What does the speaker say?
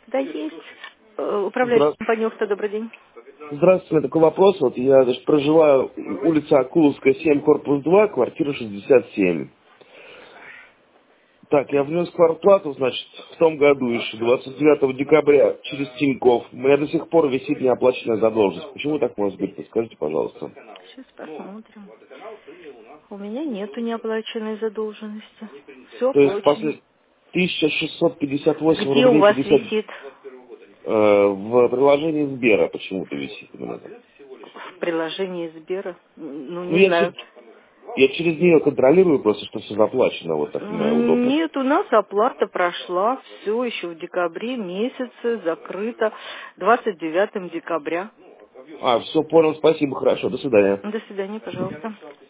Да, есть. Управляющая Здра- компания «Ухта», добрый день. Здравствуйте, у меня такой вопрос. Вот я проживаю улица Акуловская, 7, корпус 2, квартира 67. Так, я внес квартплату, значит, в том году еще, 29 декабря, через Тинькофф. У меня до сих пор висит неоплаченная задолженность. Почему так может быть? Подскажите, пожалуйста. Сейчас посмотрим. У меня нету неоплаченной задолженности. Все То есть оплачено. после 1658 Где у рублей вас 50 висит? в приложении Сбера почему-то висит именно так. В приложении Сбера? Ну, Ну, не знаю. я через нее контролирую просто, что все заплачено, вот так мне удобно. Нет, у нас оплата прошла. Все еще в декабре месяце закрыто. 29 декабря. Все, понял, спасибо, хорошо, до свидания. До свидания, пожалуйста.